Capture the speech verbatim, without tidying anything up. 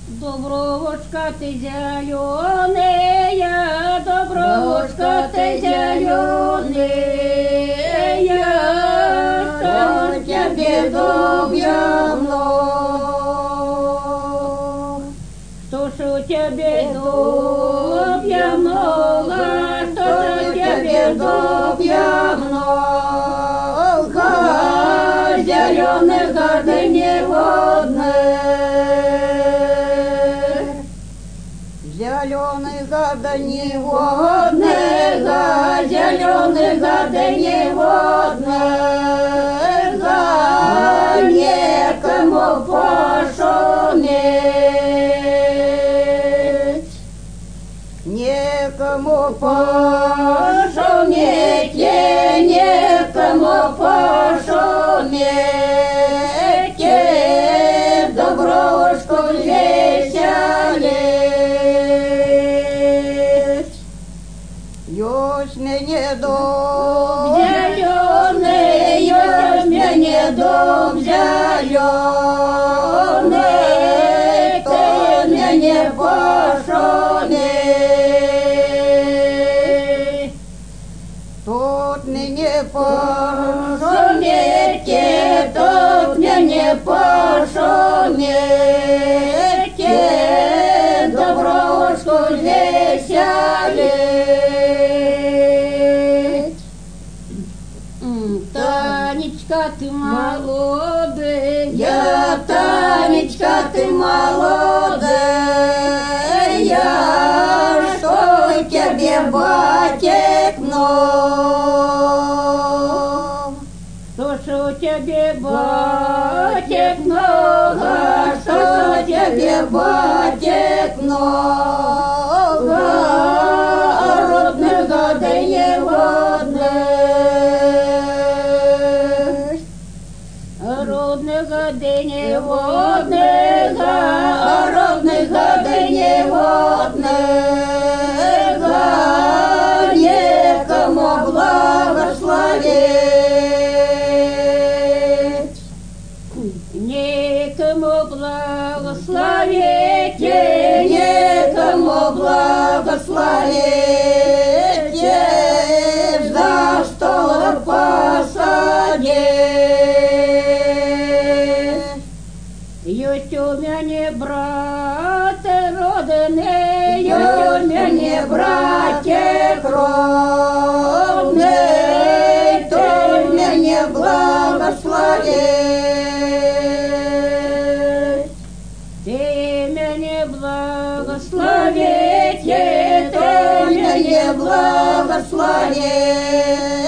Дубровушка ты зеленая, Дубровушка ты зеленая, что у тебе дубья много, что ж у тебе дубья много, что ж у тебе дубья много, зеленых гордыней водных. Зеленых гордыней водных, зеленых гордыней водных, некому пошуметь, некому пошуметь, некому пошуметь, Дубровушку веселить. Есть мне дом зеленый, есть мне дом зеленый, ты мне пошуметь. Тут мне пошуметь, тут мне пошуметь, Дубровушку веселить. Танечка, ты молодая, Танечка, ты молодая, что тебе батик много, что ж у тебе батик много, что у тебе батик много, родных гордыней водных, родных гордыней водных, родных гордыней водных, некому благословить, некому благословить, некому благословить, за стол посадить. Есть у меня брат родный, есть у меня братик родный, ты меня благословить, ты меня благословить, ты меня благословить.